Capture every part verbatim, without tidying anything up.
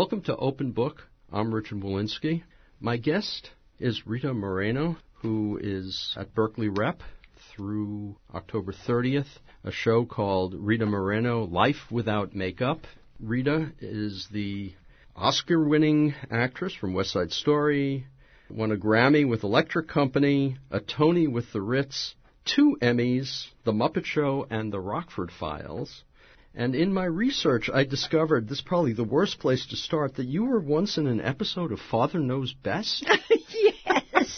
Welcome to Open Book. I'm Richard Walensky. My guest is Rita Moreno, who is at Berkeley Rep through October thirtieth, a show called Rita Moreno, Life Without Makeup. Rita is the Oscar-winning actress from West Side Story, won a Grammy with Electric Company, a Tony with the Ritz, two Emmys, The Muppet Show, and The Rockford Files. And in my research, I discovered, this is probably the worst place to start, that you were once in an episode of Father Knows Best? Yes.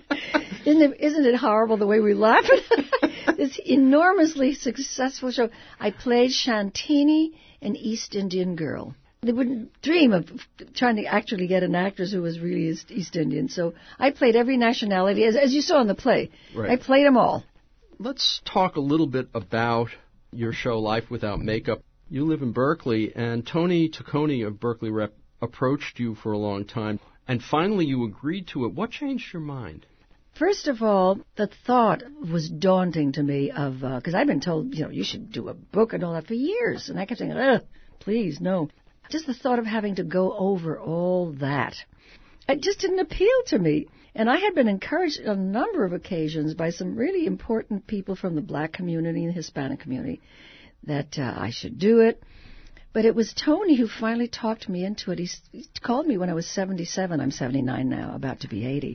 Isn't it, isn't it horrible the way we laugh at this enormously successful show? I played Shantini, an East Indian girl. They wouldn't dream of trying to actually get an actress who was really East, East Indian. So I played every nationality, as, as you saw in the play. Right. I played them all. Let's talk a little bit about your show, Life Without Makeup. You live in Berkeley, and Tony Taccone of Berkeley Rep approached you for a long time, and finally you agreed to it. What changed your mind? First of all, the thought was daunting to me of, because uh, I've been told, you know, you should do a book and all that for years, and I kept saying, ugh, please, no. Just the thought of having to go over all that, it just didn't appeal to me. And I had been encouraged on a number of occasions by some really important people from the black community and the Hispanic community that uh, I should do it. But it was Tony who finally talked me into it. He, he called me when I was seventy-seven. I'm seventy-nine now, about to be eighty.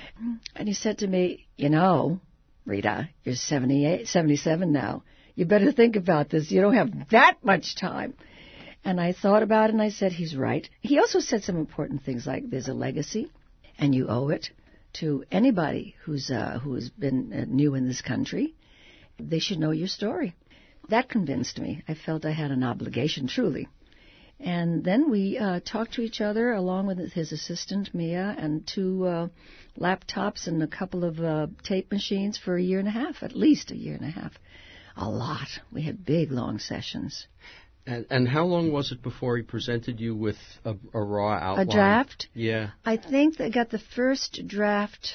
And he said to me, you know, Rita, you're seventy-eight, seventy-seven now. You better think about this. You don't have that much time. And I thought about it, and I said, he's right. He also said some important things like there's a legacy, and you owe it to anybody who's uh, who's been uh, new in this country. They should know your story. That convinced me. I felt I had an obligation, truly. And then we uh, talked to each other, along with his assistant, Mia, and two uh, laptops and a couple of uh, tape machines for a year and a half, at least a year and a half. A lot. We had big, long sessions. And, and how long was it before he presented you with a, a raw outline? A draft? Yeah. I think they got the first draft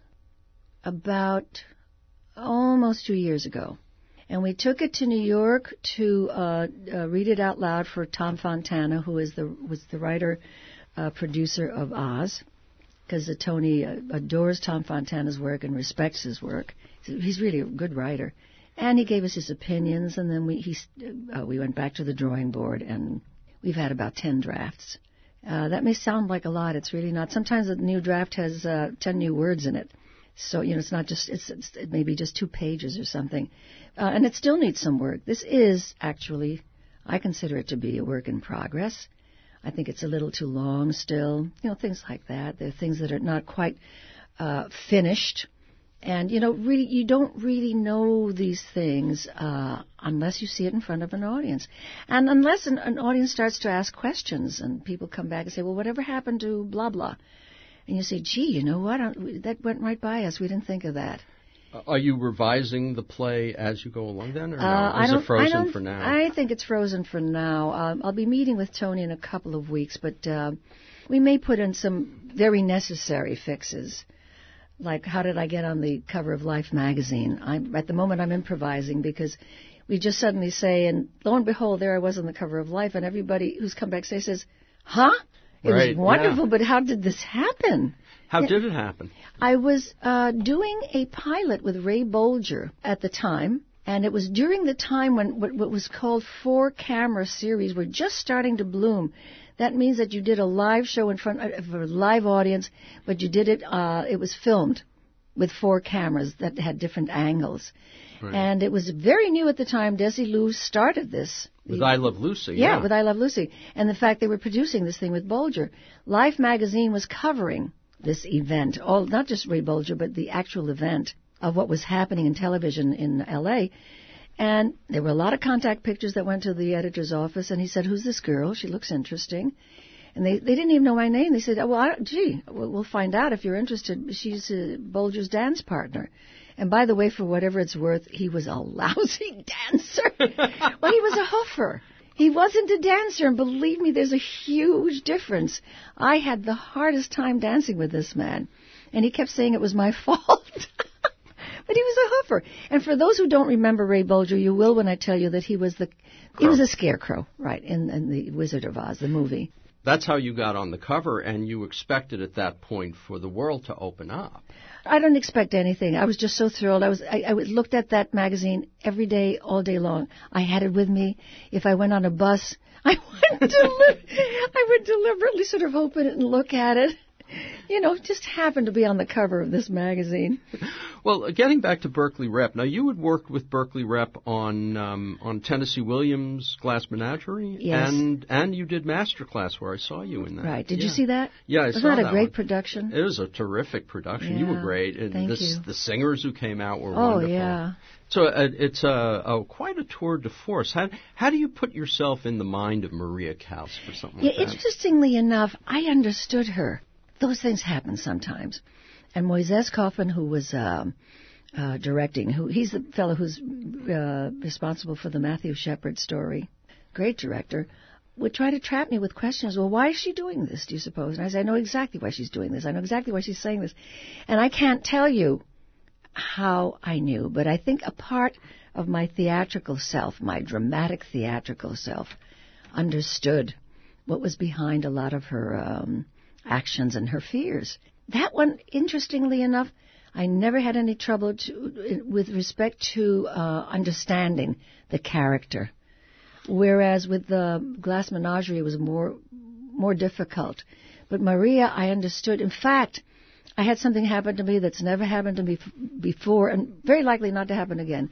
about almost two years ago. And we took it to New York to uh, uh, read it out loud for Tom Fontana, who is the was the writer, uh, producer of Oz, because Tony uh, adores Tom Fontana's work and respects his work. He's really a good writer. And he gave us his opinions, and then we he, uh, we went back to the drawing board, and we've had about ten drafts. Uh, that may sound like a lot. It's really not. Sometimes a new draft has uh, ten new words in it. So, you know, it's not just, it's, it's it may be just two pages or something. Uh, and it still needs some work. This is actually, I consider it to be a work in progress. I think it's a little too long still. You know, things like that. There are things that are not quite uh, finished. And, you know, really, you don't really know these things uh, unless you see it in front of an audience. And unless an, an audience starts to ask questions and people come back and say, well, whatever happened to blah, blah? And you say, gee, you know what? That went right by us. We didn't think of that. Are you revising the play as you go along then, or no? Uh, Is I don't, it frozen I don't, for now? I think it's frozen for now. Um, I'll be meeting with Tony in a couple of weeks, but uh, we may put in some very necessary fixes. Like, how did I get on the cover of Life magazine? I'm, at the moment, I'm improvising because we just suddenly say, and lo and behold, there I was on the cover of Life, and everybody who's come back say, says, huh? It right, was wonderful, yeah. But how did this happen? How did it happen? I was uh, doing a pilot with Ray Bolger at the time, and it was during the time when what, what was called four-camera series were just starting to bloom. That means that you did a live show in front of a live audience, but you did it, uh, it was filmed with four cameras that had different angles. Right. And it was very new at the time. Desi Lou started this. With I Love Lucy, yeah. Yeah, with I Love Lucy. And the fact they were producing this thing with Bolger. Life magazine was covering this event, all not just Ray Bolger, but the actual event of what was happening in television in L A. And there were a lot of contact pictures that went to the editor's office, and he said, who's this girl? She looks interesting. And they, they didn't even know my name. They said, oh, well, I, gee, we'll, we'll find out if you're interested. She's uh, Bolger's dance partner. And by the way, for whatever it's worth, he was a lousy dancer. Well, he was a hoofer. He wasn't a dancer, and believe me, there's a huge difference. I had the hardest time dancing with this man, and he kept saying it was my fault. But he was a hoofer. And for those who don't remember Ray Bolger, you will when I tell you that he was the Crow. He was a scarecrow, right, in, in the Wizard of Oz, the movie. That's how you got on the cover, and you expected at that point for the world to open up. I don't expect anything. I was just so thrilled. I was I, I looked at that magazine every day, all day long. I had it with me. If I went on a bus, I would, deli- I would deliberately sort of open it and look at it. You know, just happened to be on the cover of this magazine. Well, getting back to Berkeley Rep, now you had worked with Berkeley Rep on um, on Tennessee Williams' Glass Menagerie, yes. and and you did Masterclass where I saw you in that. Right. Did yeah. you see that? Yeah, I Wasn't saw that. that a great one. production? It was a terrific production. Yeah, you were great. And thank this, you. The singers who came out were oh, wonderful. yeah. So uh, it's a, a quite a tour de force. How how do you put yourself in the mind of Maria Kaus for something Yeah, like that? interestingly enough, I understood her. Those things happen sometimes. And Moises Kaufman, who was um, uh, directing, who he's the fellow who's uh, responsible for the Matthew Shepard story, great director, would try to trap me with questions. Well, why is she doing this, do you suppose? And I say, I know exactly why she's doing this. I know exactly why she's saying this. And I can't tell you how I knew, but I think a part of my theatrical self, my dramatic theatrical self, understood what was behind a lot of her um, actions and her fears. That one, interestingly enough, I never had any trouble to, with respect to uh, understanding the character. Whereas with the Glass Menagerie, it was more more difficult. But Maria, I understood. In fact, I had something happen to me that's never happened to me before, and very likely not to happen again.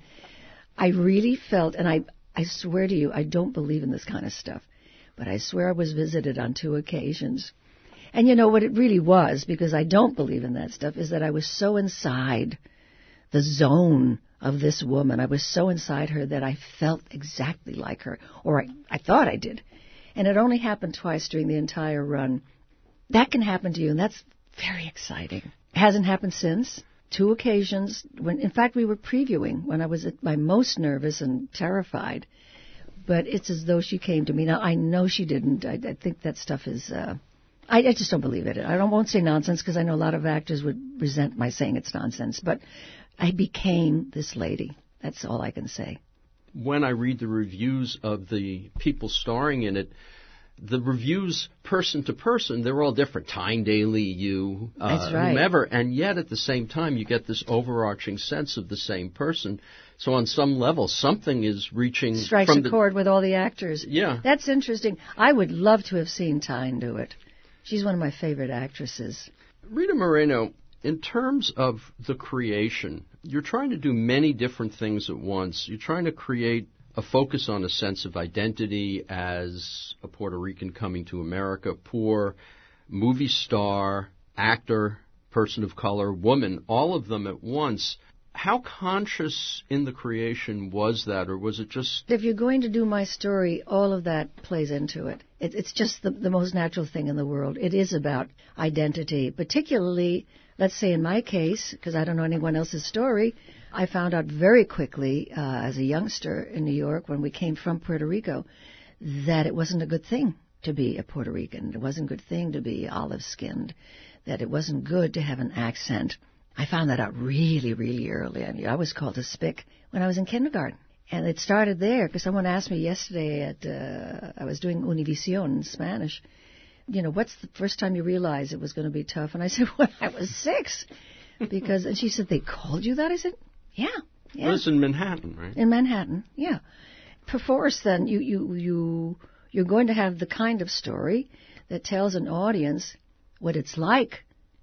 I really felt, and I, I swear to you, I don't believe in this kind of stuff, but I swear I was visited on two occasions. And you know what it really was, because I don't believe in that stuff, is that I was so inside the zone of this woman. I was so inside her that I felt exactly like her, or I, I thought I did. And it only happened twice during the entire run. That can happen to you, and that's very exciting. It hasn't happened since. Two occasions, when in fact we were previewing when I was at my most nervous and terrified. But it's as though she came to me. Now, I know she didn't. I, I think that stuff is... Uh, I, I just don't believe it. I don't, won't say nonsense because I know a lot of actors would resent my saying it's nonsense. But I became this lady. That's all I can say. When I read the reviews of the people starring in it, the reviews person to person, they're all different. Tyne Daly, you, uh, That's right. whomever. And yet at the same time, you get this overarching sense of the same person. So on some level, something is reaching... Strikes from a the, chord with all the actors. Yeah. That's interesting. I would love to have seen Tyne do it. She's one of my favorite actresses. Rita Moreno, in terms of the creation, you're trying to do many different things at once. You're trying to create a focus on a sense of identity as a Puerto Rican coming to America, poor, movie star, actor, person of color, woman, all of them at once. How conscious in the creation was that, or was it just... If you're going to do my story, all of that plays into it. it it's just the, the most natural thing in the world. It is about identity, particularly, let's say in my case, because I don't know anyone else's story, I found out very quickly uh, as a youngster in New York when we came from Puerto Rico that it wasn't a good thing to be a Puerto Rican. It wasn't a good thing to be olive-skinned, that it wasn't good to have an accent. I found that out really, really early. I mean, I was called a spick when I was in kindergarten. And it started there because someone asked me yesterday at, uh, I was doing Univision in Spanish, you know, what's the first time you realized it was going to be tough? And I said, when I was six. Because, and she said, they called you that? I said, yeah. yeah. Well, it's in Manhattan, right? In Manhattan, yeah. Perforce, then, you, you, you, you're going to have the kind of story that tells an audience what it's like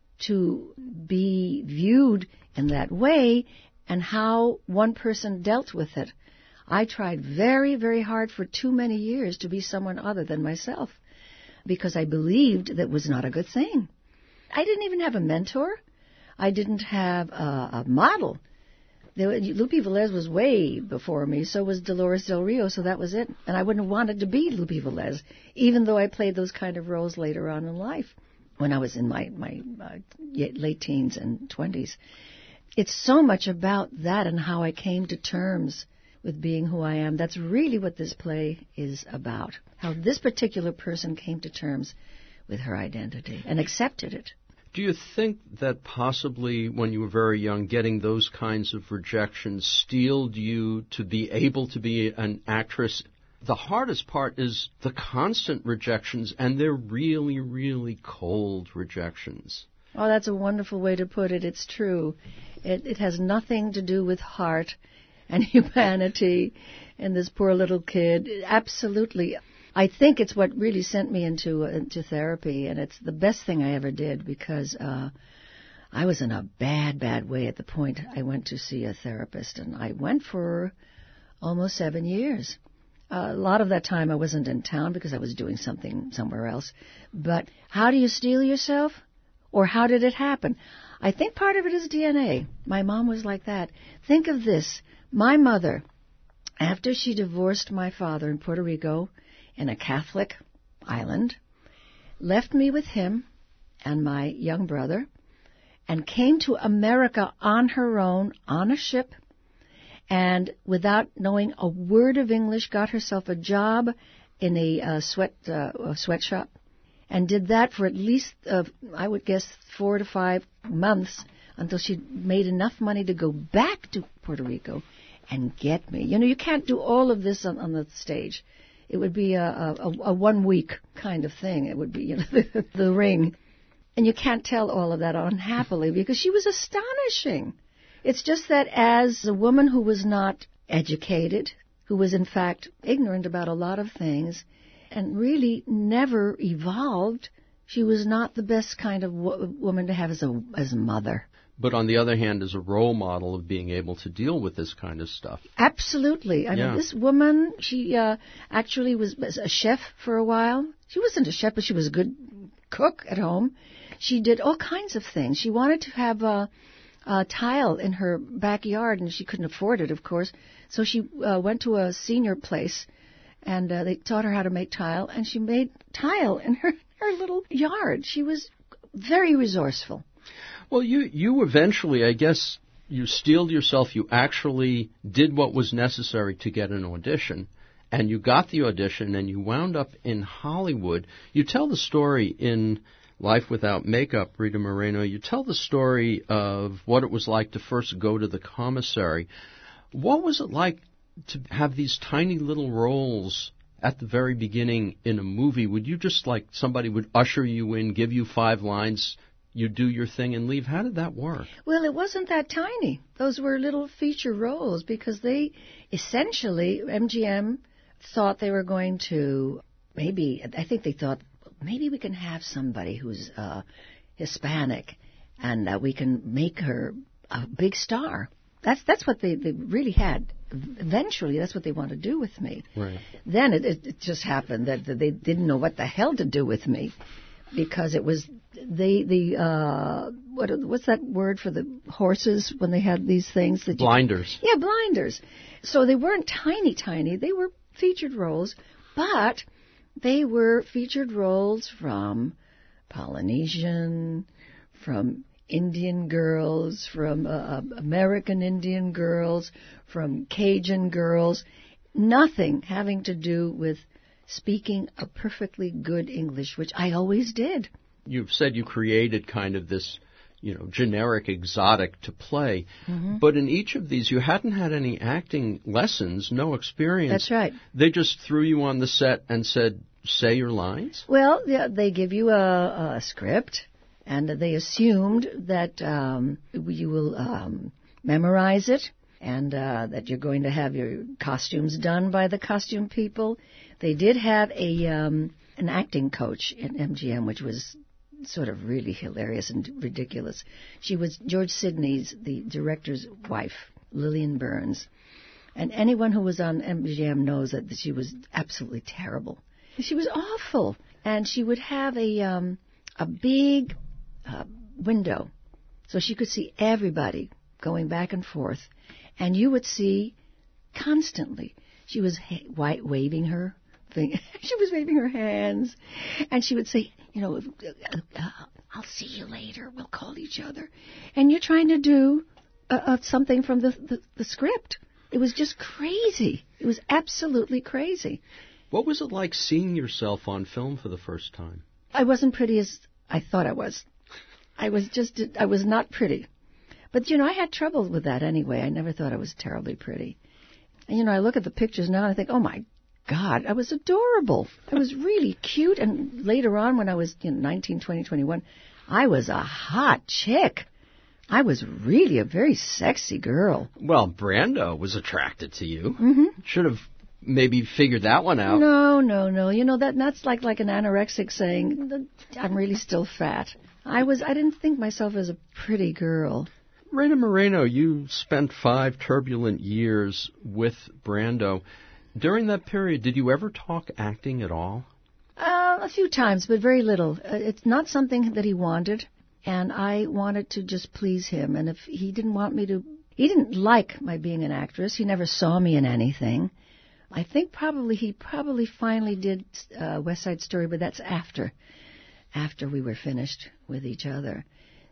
to be viewed in that way and how one person dealt with it. I tried very, very hard for too many years to be someone other than myself because I believed that was not a good thing. I didn't even have a mentor. I didn't have a, a model. There, Lupe Velez was way before me, so was Dolores Del Rio, so that was it. And I wouldn't have wanted to be Lupe Velez, even though I played those kind of roles later on in life. When I was in my, my uh, late teens and twenties. It's so much about that and how I came to terms with being who I am. That's really what this play is about, how this particular person came to terms with her identity and accepted it. Do you think that possibly when you were very young, getting those kinds of rejections steeled you to be able to be an actress The hardest part is the constant rejections, and they're really, really cold rejections. Oh, that's a wonderful way to put it. It's true. It, it has nothing to do with heart and humanity and this poor little kid. Absolutely. I think it's what really sent me into into therapy, and it's the best thing I ever did because uh, I was in a bad, bad way at the point I went to see a therapist, and I went for almost seven years. Uh, a lot of that time I wasn't in town because I was doing something somewhere else. But how do you steel yourself? Or how did it happen? I think part of it is D N A. My mom was like that. Think of this. My mother, after she divorced my father in Puerto Rico in a Catholic island, left me with him and my young brother and came to America on her own on a ship, and without knowing a word of English, got herself a job in a uh, sweat uh, a sweatshop, and did that for at least, uh, I would guess, four to five months until she made enough money to go back to Puerto Rico and get me. You know, you can't do all of this on, on the stage. It would be a, a, a one-week kind of thing. It would be, you know, the, the Ring. And you can't tell all of that unhappily because she was astonishing. It's just that as a woman who was not educated, who was in fact ignorant about a lot of things, and really never evolved, she was not the best kind of wo- woman to have as a as a mother. But on the other hand, as a role model of being able to deal with this kind of stuff. Absolutely. I yeah. mean, this woman, she uh, actually was, was a chef for a while. She wasn't a chef, but she was a good cook at home. She did all kinds of things. She wanted to have a, a tile in her backyard, and she couldn't afford it, of course. So she uh, went to a senior place, and uh, they taught her how to make tile, and she made tile in her, her little yard. She was very resourceful. Well, you, you eventually, I guess, you steeled yourself. You actually did what was necessary to get an audition, and you got the audition, and you wound up in Hollywood. You tell the story in Life Without Makeup, Rita Moreno. You tell the story of what it was like to first go to the commissary. What was it like to have these tiny little roles at the very beginning in a movie? Would you just, like, somebody would usher you in, give you five lines, you do your thing and leave? How did that work? Well, it wasn't that tiny. Those were little feature roles because they essentially, M G M thought they were going to, maybe, I think they thought, maybe we can have somebody who's uh, Hispanic and uh, we can make her a big star. That's that's what they, they really had. Eventually, that's what they wanted to do with me. Right. Then it, it, it just happened that they didn't know what the hell to do with me. Because it was the the uh, what what's that word for the horses when they had these things that you, blinders? Yeah, blinders. So they weren't tiny, tiny. They were featured roles, but they were featured roles from Polynesian, from Indian girls, from uh, American Indian girls, from Cajun girls. Nothing having to do with speaking a perfectly good English, which I always did. You've said you created kind of this, you know, generic exotic to play. Mm-hmm. But in each of these, you hadn't had any acting lessons, no experience. That's right. They just threw you on the set and said, say your lines? Well, yeah, they give you a, a script, and they assumed that um, you will um, memorize it, and uh, that you're going to have your costumes done by the costume people. They did have a um, an acting coach in M G M, which was sort of really hilarious and ridiculous. She was George Sidney's, the director's wife, Lillian Burns. And anyone who was on M G M knows that she was absolutely terrible. She was awful. And she would have a um, a big uh, window so she could see everybody going back and forth. And you would see constantly. She was ha- white waving her thing. She was waving her hands. And she would say, you know, uh, uh, I'll see you later. We'll call each other. And you're trying to do uh, uh, something from the, the, the script. It was just crazy. It was absolutely crazy. What was it like seeing yourself on film for the first time? I wasn't pretty as I thought I was. I was just, I was not pretty. But, you know, I had trouble with that anyway. I never thought I was terribly pretty. And, you know, I look at the pictures now and I think, oh, my God, I was adorable. I was really cute. And later on, when I was you know, nineteen, twenty, twenty-one, I was a hot chick. I was really a very sexy girl. Well, Brando was attracted to you. Mm-hmm. Should have maybe figured that one out. No, no, no. You know, that that's like, like an anorexic saying, I'm really still fat. I was. I didn't think myself as a pretty girl. Rita Moreno, you spent five turbulent years with Brando. During that period, did you ever talk acting at all? Uh, a few times, but very little. Uh, it's not something that he wanted, and I wanted to just please him. And if he didn't want me to, he didn't like my being an actress. He never saw me in anything. I think probably he probably finally did uh, West Side Story, but that's after, after we were finished with each other.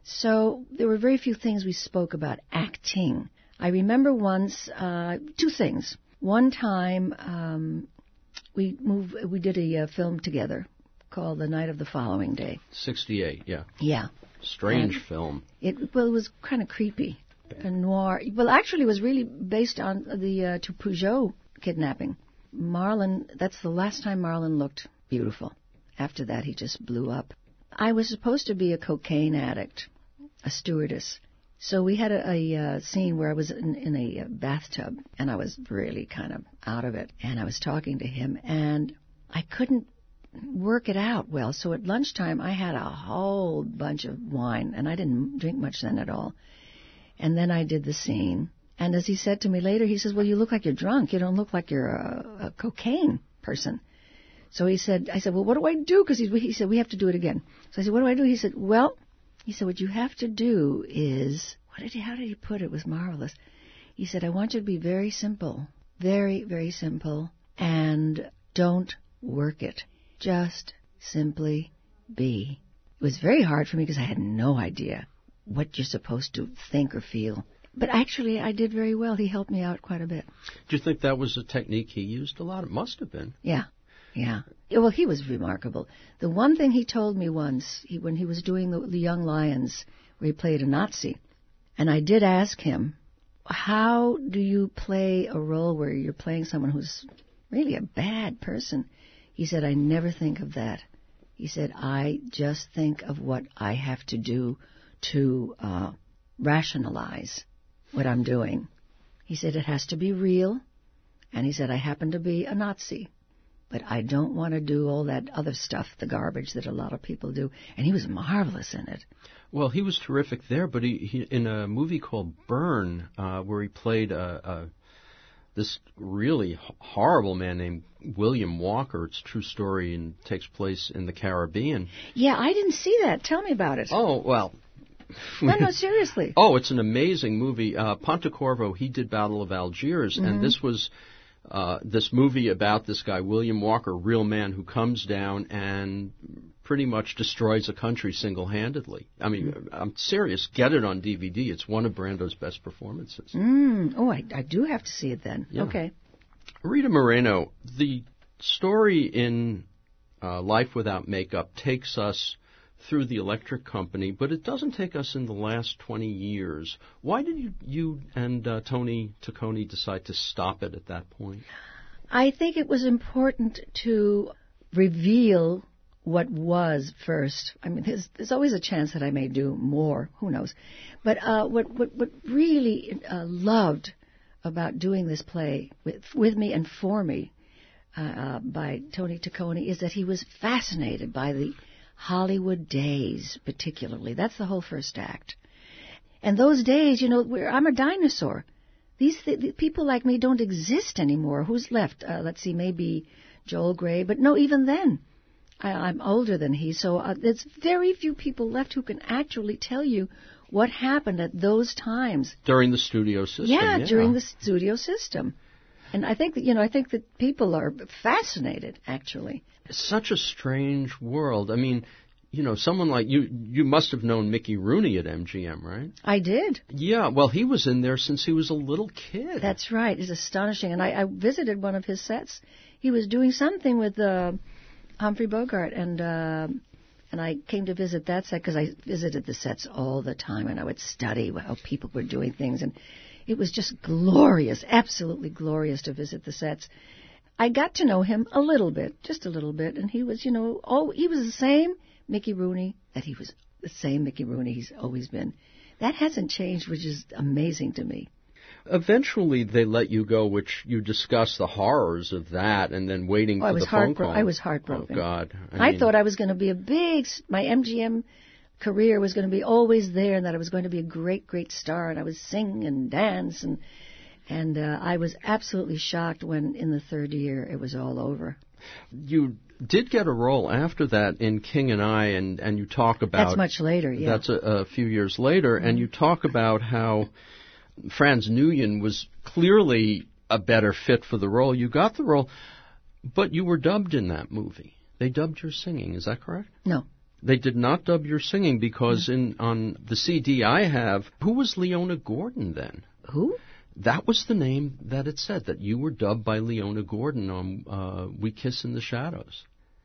So there were very few things we spoke about acting. I remember once, uh, two things. One time, um, we moved, we did a uh, film together called The Night of the Following Day. sixty-eight, yeah. Yeah. Strange and film. It well, it was kind of creepy, and noir. Well, actually, it was really based on the uh, to Peugeot kidnapping. Marlon. That's the last time Marlon looked beautiful. After that, he just blew up. I was supposed to be a cocaine addict, a stewardess. So we had a, a uh, scene where I was in, in a bathtub, and I was really kind of out of it. And I was talking to him, and I couldn't work it out well. So at lunchtime, I had a whole bunch of wine, and I didn't drink much then at all. And then I did the scene. And as he said to me later, he says, well, you look like you're drunk. You don't look like you're a, a cocaine person. So he said, I said, well, what do I do? Because he, he said, we have to do it again. So I said, what do I do? He said, well, he said, what you have to do is, what did he, how did he put it? It was marvelous. He said, I want you to be very simple, very, very simple, and don't work it. Just simply be. It was very hard for me because I had no idea what you're supposed to think or feel. But actually, I did very well. He helped me out quite a bit. Do you think that was a technique he used a lot? It must have been. Yeah. Yeah. Well, he was remarkable. The one thing he told me once, he, when he was doing the, the Young Lions, where he played a Nazi, and I did ask him, how do you play a role where you're playing someone who's really a bad person? He said, I never think of that. He said, I just think of what I have to do to uh, rationalize what I'm doing. He said, it has to be real. And he said, I happen to be a Nazi. But I don't want to do all that other stuff, the garbage that a lot of people do. And he was marvelous in it. Well, he was terrific there, but he, he in a movie called Burn, uh, where he played a, a, this really horrible man named William Walker. It's a true story and takes place in the Caribbean. Yeah, I didn't see that. Tell me about it. Oh, well. No, no, seriously. Oh, it's an amazing movie. Uh, Pontecorvo, he did Battle of Algiers, mm-hmm. and this was... Uh, this movie about this guy, William Walker, real man who comes down and pretty much destroys a country single-handedly. I mean, mm. I'm serious. Get it on D V D. It's one of Brando's best performances. Mm. Oh, I, I do have to see it then. Yeah. Okay. Rita Moreno, the story in uh, Life Without Makeup takes us through the electric company, but it doesn't take us in the last twenty years. Why did you, you and uh, Tony Taccone decide to stop it at that point? I think it was important to reveal what was first. I mean, there's, there's always a chance that I may do more. Who knows? But uh, what, what, what really uh, loved about doing this play with, with me and for me uh, uh, by Tony Taccone is that he was fascinated by the Hollywood days, particularly. That's the whole first act. And those days, you know, we're, I'm a dinosaur. These th- the people like me don't exist anymore. Who's left? Uh, let's see, maybe Joel Grey. But no, even then, I, I'm older than he. So uh, there's very few people left who can actually tell you what happened at those times. During the studio system. Yeah, yeah. during the studio system. And I think that, you know, I think that people are fascinated, actually. It's such a strange world. I mean, you know, someone like you, you must have known Mickey Rooney at M G M, right? I did. Yeah, well, he was in there since he was a little kid. That's right. It's astonishing. And I, I visited one of his sets. He was doing something with uh, Humphrey Bogart, and uh, and I came to visit that set because I visited the sets all the time, and I would study how people were doing things, and it was just glorious, absolutely glorious to visit the sets. I got to know him a little bit, just a little bit, and he was, you know, oh, he was the same Mickey Rooney that he was the same Mickey Rooney he's always been. That hasn't changed, which is amazing to me. Eventually, they let you go, which you discuss the horrors of that, and then waiting oh, for I was the phone heartbro- call. I was heartbroken. Oh God! I, I mean, thought I was going to be a big. My M G M career was going to be always there, and that I was going to be a great, great star, and I would sing and dance, and and uh, I was absolutely shocked when, in the third year, it was all over. You did get a role after that in King and I, and, and you talk about... That's much later, yeah. That's a, a few years later, mm-hmm. and you talk about how Franz Nguyen was clearly a better fit for the role. You got the role, but you were dubbed in that movie. They dubbed your singing, is that correct? No. They did not dub your singing because mm-hmm. in on the C D I have, who was Leona Gordon then? Who? That was the name that it said, that you were dubbed by Leona Gordon on uh, We Kiss in the Shadows.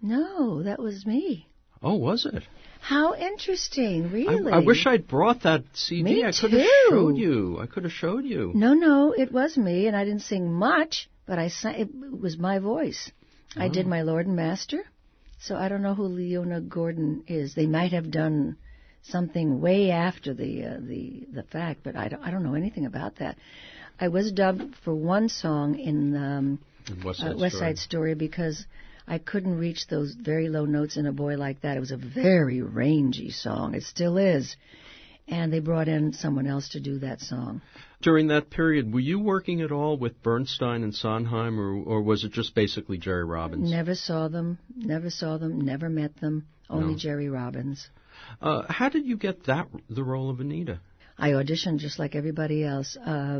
No, that was me. Oh, was it? How interesting, really. I, I wish I'd brought that C D. Me I could too. have showed you. I could have showed you. No, no, it was me, and I didn't sing much, but I sang, it was my voice. Oh. I did my Lord and Master, so I don't know who Leona Gordon is. They might have done something way after the uh, the the fact, but I don't, I don't know anything about that. I was dubbed for one song in um, West Side, uh, West Side Story. Story because I couldn't reach those very low notes in A Boy Like That. It was a very rangy song. It still is. And they brought in someone else to do that song. During that period, were you working at all with Bernstein and Sondheim, or, or was it just basically Jerry Robbins? Never saw them, never saw them, never met them, only no. Jerry Robbins. Uh, how did you get that the role of Anita? I auditioned just like everybody else. Uh,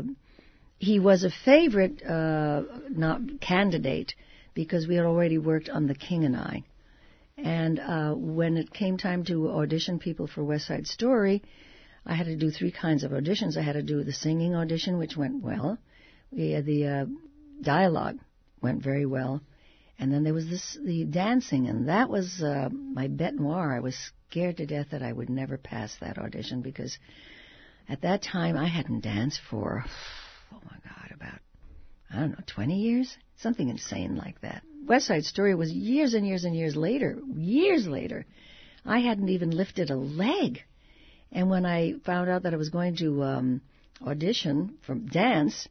he was a favorite uh, not candidate because we had already worked on The King and I. And uh, when it came time to audition people for West Side Story, I had to do three kinds of auditions. I had to do the singing audition, which went well. We had the uh, dialogue went very well. And then there was this the dancing, and that was uh, my bête noire. I was scared to death that I would never pass that audition because at that time I hadn't danced for, oh my God, about, I don't know, twenty years? Something insane like that. West Side Story was years and years and years later, years later. I hadn't even lifted a leg. And when I found out that I was going to um, audition for dance,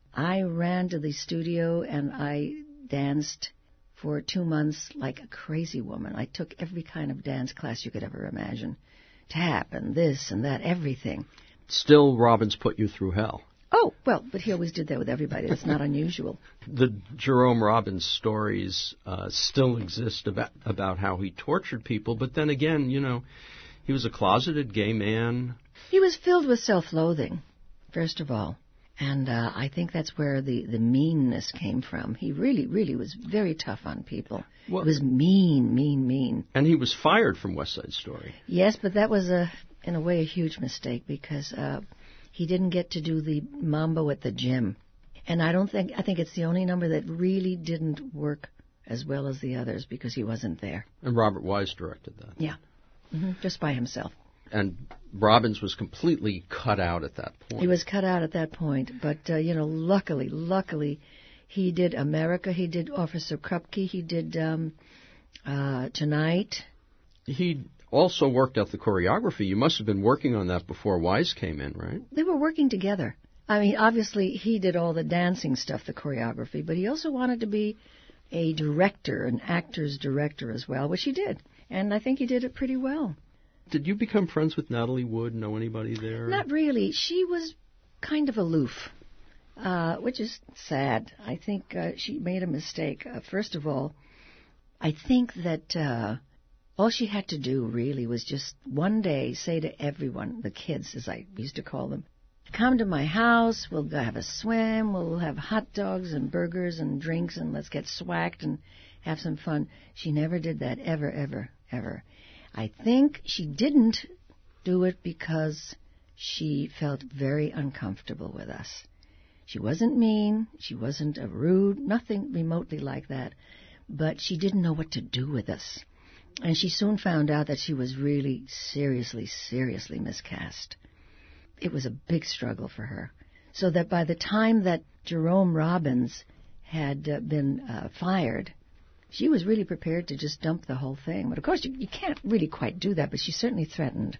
I ran to the studio and I danced for two months like a crazy woman. I took every kind of dance class you could ever imagine. Tap and this and that, everything. Still, Robbins put you through hell. Oh, well, but he always did that with everybody. It's not unusual. The Jerome Robbins stories uh, still exist about, about how he tortured people, but then again, you know, he was a closeted gay man. He was filled with self-loathing, first of all. And uh, I think that's where the, the meanness came from. He really, really was very tough on people. Well, he was mean, mean, mean. And he was fired from West Side Story. Yes, but that was, a, in a way, a huge mistake because uh, he didn't get to do the Mambo at the Gym. And I don't think, I think it's the only number that really didn't work as well as the others because he wasn't there. And Robert Wise directed that. Yeah, mm-hmm. Just by himself. And Robbins was completely cut out at that point. He was cut out at that point. But, uh, you know, luckily, luckily, he did America. He did Officer Krupke. He did um, uh, Tonight. He also worked out the choreography. You must have been working on that before Wise came in, right? They were working together. I mean, obviously, he did all the dancing stuff, the choreography, but he also wanted to be a director, an actor's director as well, which he did. And I think he did it pretty well. Did you become friends with Natalie Wood? Know anybody there? Not really. She was kind of aloof, uh, which is sad. I think uh, she made a mistake. Uh, first of all, I think that uh, all she had to do really was just one day say to everyone, the kids, as I used to call them, come to my house, we'll go have a swim, we'll have hot dogs and burgers and drinks, and let's get swacked and have some fun. She never did that, ever, ever, ever. I think she didn't do it because she felt very uncomfortable with us. She wasn't mean, she wasn't a rude, nothing remotely like that, but she didn't know what to do with us. And she soon found out that she was really seriously, seriously miscast. It was a big struggle for her. So that by the time that Jerome Robbins had uh, been uh, fired, she was really prepared to just dump the whole thing. But of course, you, you can't really quite do that, but she certainly threatened.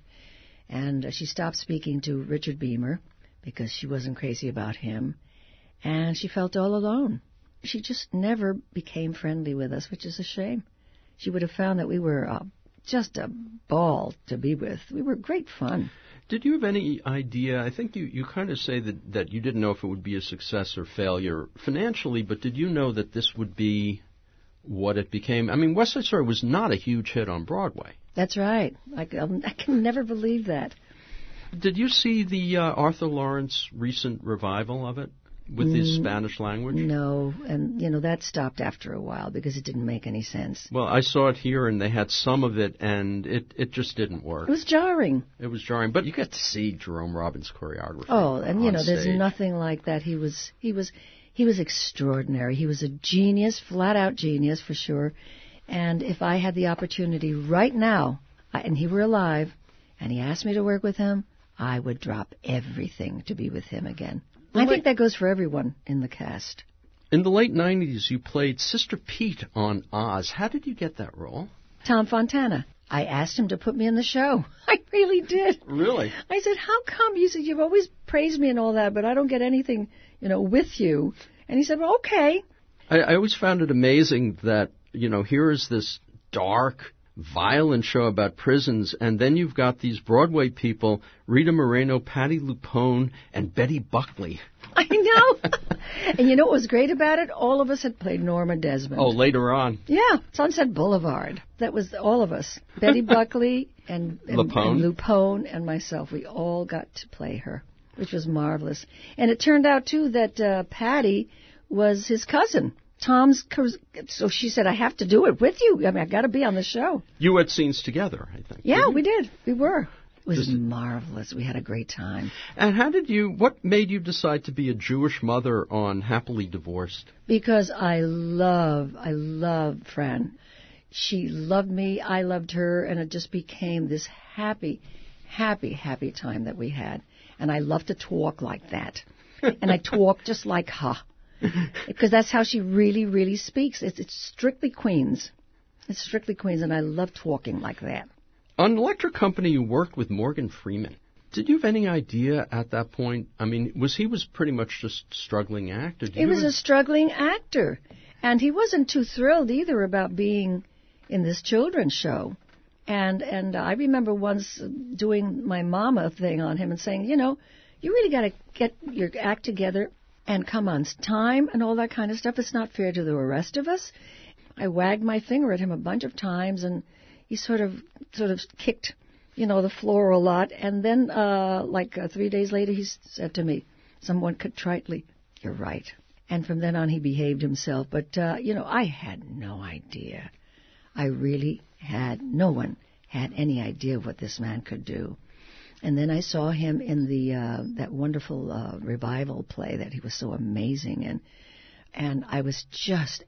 And uh, she stopped speaking to Richard Beamer because she wasn't crazy about him. And she felt all alone. She just never became friendly with us, which is a shame. She would have found that we were uh, just a ball to be with. We were great fun. Did you have any idea, I think you, you kind of say that, that you didn't know if it would be a success or failure financially, but did you know that this would be what it became? I mean, West Side Story was not a huge hit on Broadway. That's right. I, um, I can never believe that. Did you see the uh, Arthur Lawrence recent revival of it with the mm, Spanish language? No, and, you know, that stopped after a while because it didn't make any sense. Well, I saw it here, and they had some of it, and it, it just didn't work. It was jarring. It was jarring, but you got to see Jerome Robbins' choreography. Oh, and, you know, stage. There's nothing like that. He was, he was... He was extraordinary. He was a genius, flat-out genius for sure. And if I had the opportunity right now, I, and he were alive, and he asked me to work with him, I would drop everything to be with him again. I think that goes for everyone in the cast. In the late nineties, you played Sister Pete on Oz. How did you get that role? Tom Fontana. I asked him to put me in the show. I really did. Really? I said, how come? You said, you've always praised me and all that, but I don't get anything, you know, with you. And he said, well, okay. I, I always found it amazing that, you know, here is this dark, violent show about prisons, and then you've got these Broadway people, Rita Moreno, Patti LuPone, and Betty Buckley. I know. And you know what was great about it? All of us had played Norma Desmond. Oh, later on. Yeah, Sunset Boulevard. That was all of us. Betty Buckley and, and, LuPone. and LuPone and myself. We all got to play her, which was marvelous. And it turned out, too, that uh, Patty was his cousin. Tom's, so she said, I have to do it with you. I mean, I got to be on the show. You had scenes together, I think. Yeah, we did. We were. It was Just, marvelous. We had a great time. And how did you, what made you decide to be a Jewish mother on Happily Divorced? Because I love, I love Fran. She loved me, I loved her, and it just became this happy, happy, happy time that we had. And I love to talk like that. And I talk just like her. Because that's how she really, really speaks. It's, it's strictly Queens. It's strictly Queens, and I love talking like that. On Electric Company, you worked with Morgan Freeman. Did you have any idea at that point? I mean, was he was pretty much just a struggling actor? Did he was have... a struggling actor. And he wasn't too thrilled either about being in this children's show. And and I remember once doing my mama thing on him and saying, you know, you really got to get your act together and come on time and all that kind of stuff. It's not fair to the rest of us. I wagged my finger at him a bunch of times, and he sort of sort of kicked, you know, the floor a lot. And then, uh, like uh, three days later, he said to me, somewhat contritely, you're right. And from then on, he behaved himself. But, uh, you know, I had no idea. I really had, no one had any idea what this man could do. And then I saw him in the uh, that wonderful uh, revival play that he was so amazing in. And I was just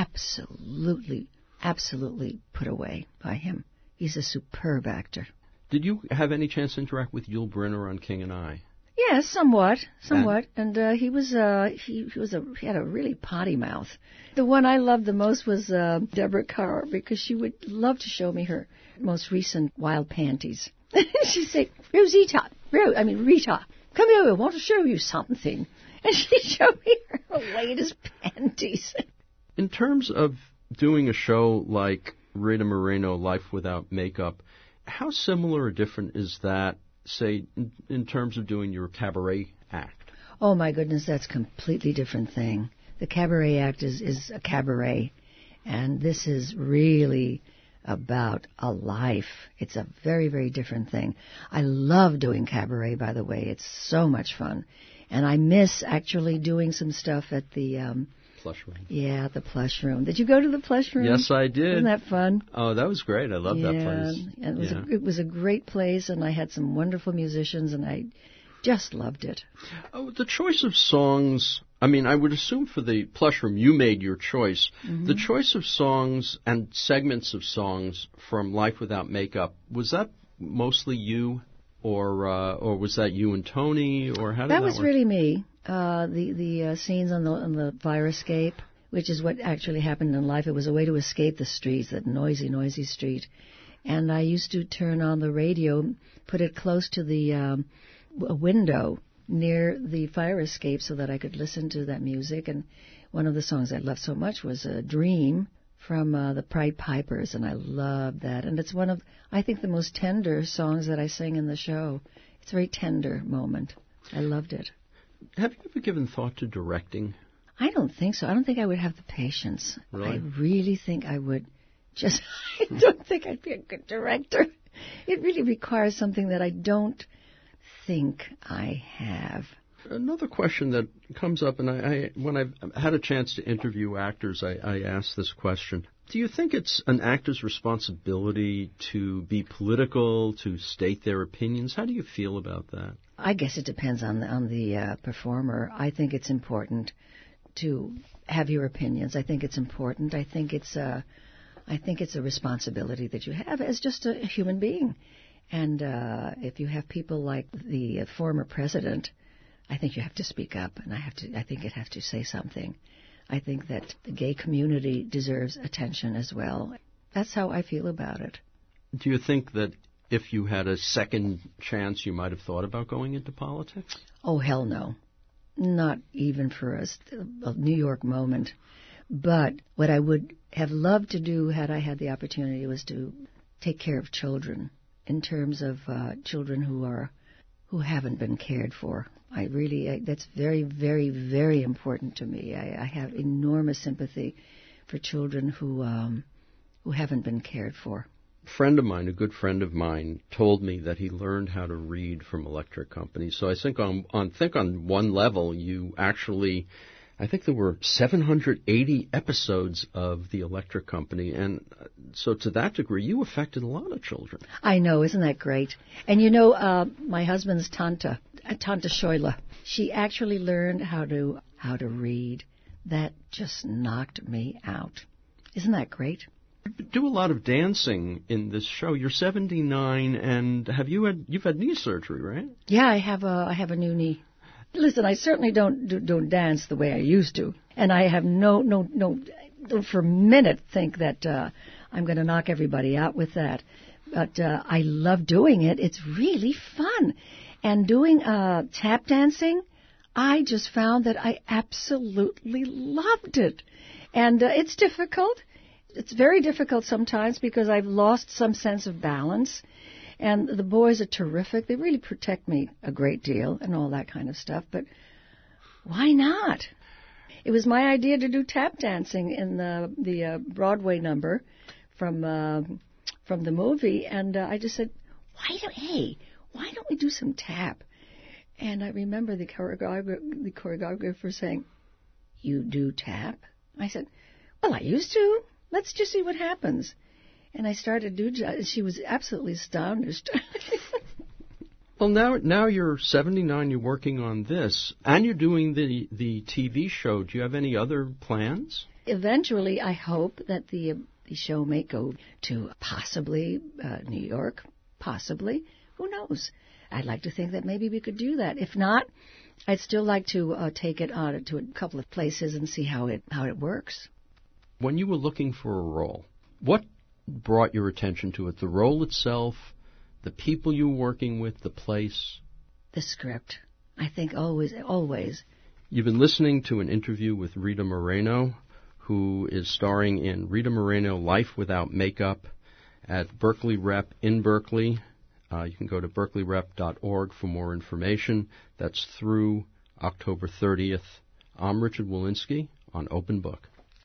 absolutely, absolutely put away by him. He's a superb actor. Did you have any chance to interact with Yul Brynner on King and I? Yes, somewhat, somewhat. And, and uh, he was uh, he, he was a he had a really potty mouth. The one I loved the most was uh, Deborah Carr, because she would love to show me her most recent wild panties. She'd say, Rosita, Ro- I mean Rita, come here, I want to show you something. And she showed me her latest panties. In terms of doing a show like Rita Moreno, Life Without Makeup, how similar or different is that, say, in, in terms of doing your cabaret act? Oh, my goodness, that's a completely different thing. The cabaret act is, is a cabaret, and this is really about a life. It's a very, very different thing. I love doing cabaret, by the way. It's so much fun. And I miss actually doing some stuff at the... Um, Plush Room. Yeah, the Plush Room. Did you go to the Plush Room? Yes, I did. Wasn't that fun? Oh, that was great. I love yeah, that place. And it was, yeah. a, it was a great place, and I had some wonderful musicians, and I just loved it. Oh, the choice of songs, I mean, I would assume for the Plush Room you made your choice. Mm-hmm. The choice of songs and segments of songs from Life Without Makeup, was that mostly you, or uh, or was that you and Tony, or how did that, that was work? really me. Uh, the the uh, scenes on the on the fire escape, which is what actually happened in life. It was a way to escape the streets, that noisy, noisy street. And I used to turn on the radio, put it close to the um, a window near the fire escape so that I could listen to that music. And one of the songs I loved so much was a Dream from uh, the Pied Pipers, and I loved that. And it's one of, I think, the most tender songs that I sing in the show. It's a very tender moment. I loved it. Have you ever given thought to directing? I don't think so. I don't think I would have the patience. Really? I really think I would just, I don't think I'd be a good director. It really requires something that I don't think I have. Another question that comes up, and I, I when I've had a chance to interview actors, I, I ask this question. Do you think it's an actor's responsibility to be political, to state their opinions? How do you feel about that? I guess it depends on the, on the uh, performer. I think it's important to have your opinions. I think it's important. I think it's a, I think it's a responsibility that you have as just a human being. And uh, if you have people like the uh, former president, I think you have to speak up, and I have to. I think you have to say something. I think that the gay community deserves attention as well. That's how I feel about it. Do you think that if you had a second chance, you might have thought about going into politics? Oh, hell no. Not even for a, a New York moment. But what I would have loved to do had I had the opportunity was to take care of children, in terms of uh, children who are who haven't been cared for. I really, I, that's very, very, very important to me. I, I have enormous sympathy for children who um, who haven't been cared for. A friend of mine, a good friend of mine, told me that he learned how to read from Electric Company. So I think on, on think on one level, you actually, I think there were seven hundred eighty episodes of the Electric Company, and so to that degree, you affected a lot of children. I know, isn't that great? And you know, uh, my husband's Tanta, Tanta Shoila, she actually learned how to how to read. That just knocked me out. Isn't that great? You do a lot of dancing in this show. You're seventy-nine, and have you had you've had knee surgery, right? Yeah, I have a I have a new knee. Listen, I certainly don't do, don't dance the way I used to, and I have no no no don't for a minute think that uh, I'm going to knock everybody out with that. But uh, I love doing it. It's really fun, and doing uh, tap dancing, I just found that I absolutely loved it, and uh, it's difficult. It's very difficult sometimes because I've lost some sense of balance. And the boys are terrific. They really protect me a great deal and all that kind of stuff. But why not? It was my idea to do tap dancing in the the uh, Broadway number from uh, from the movie, and uh, I just said, "Why don't hey, why don't we do some tap?" And I remember the choreographer, the choreographer saying, "You do tap?" I said, "Well, I used to. Let's just see what happens." And I started to do. She was absolutely astonished. Well, now now you're seventy-nine. You're working on this, and you're doing the the T V show. Do you have any other plans? Eventually, I hope that the the show may go to possibly uh, New York. Possibly, who knows? I'd like to think that maybe we could do that. If not, I'd still like to uh, take it on to a couple of places and see how it how it works. When you were looking for a role, what brought your attention to it? The role itself, the people you were working with, the place? The script. I think always, always. You've been listening to an interview with Rita Moreno, who is starring in Rita Moreno Life Without Makeup at Berkeley Rep in Berkeley. Uh, you can go to berkeley rep dot org for more information. That's through October thirtieth. I'm Richard Wolinski on Open Book.